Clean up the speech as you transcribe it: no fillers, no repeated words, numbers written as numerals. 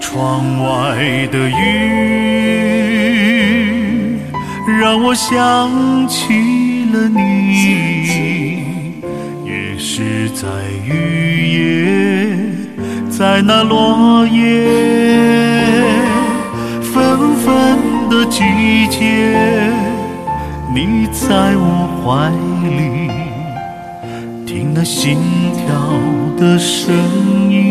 窗外的雨，让我想起了你。也是在雨夜，在那落叶纷纷的季节，你在我怀里，听那心跳的声音。